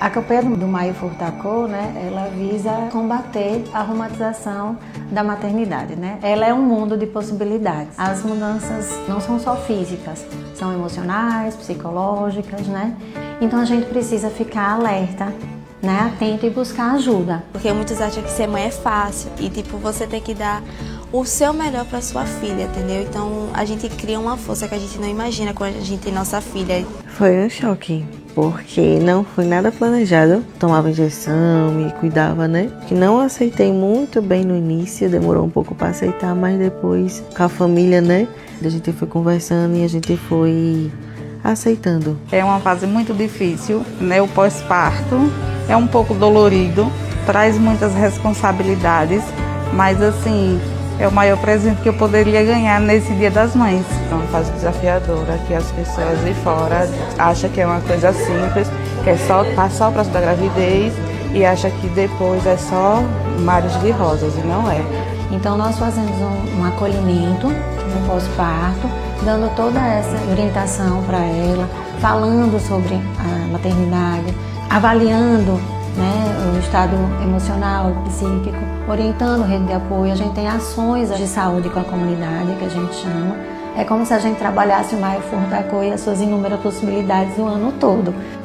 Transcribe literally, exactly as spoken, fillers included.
A campanha do Maio Furtacô, né, ela visa combater a romantização da maternidade, né? Ela é um mundo de possibilidades. As mudanças não são só físicas, são emocionais, psicológicas, né? Então a gente precisa ficar alerta, né, atento e buscar ajuda. Porque muitos acham que ser mãe é fácil e tipo você tem que dar o seu melhor para sua filha, entendeu? Então a gente cria uma força que a gente não imagina quando a gente tem nossa filha. Foi um choque, porque não foi nada planejado. Tomava injeção, me cuidava, né? Que não aceitei muito bem no início, demorou um pouco para aceitar, mas depois com a família, né? A gente foi conversando e a gente foi aceitando. É uma fase muito difícil, né? O pós-parto é um pouco dolorido, traz muitas responsabilidades, mas assim, é o maior presente que eu poderia ganhar nesse Dia das Mães. É uma fase desafiadora, que as pessoas de fora acham que é uma coisa simples, que é só passar o processo da gravidez e acham que depois é só mares de rosas, e não é. Então nós fazemos um, um acolhimento no pós-parto, dando toda essa orientação para ela, falando sobre a maternidade, avaliando, né, o estado emocional, psíquico, orientando rede de apoio. A gente tem ações de saúde com a comunidade, que a gente chama. É como se a gente trabalhasse o Maio Furtacô e as suas inúmeras possibilidades o ano todo.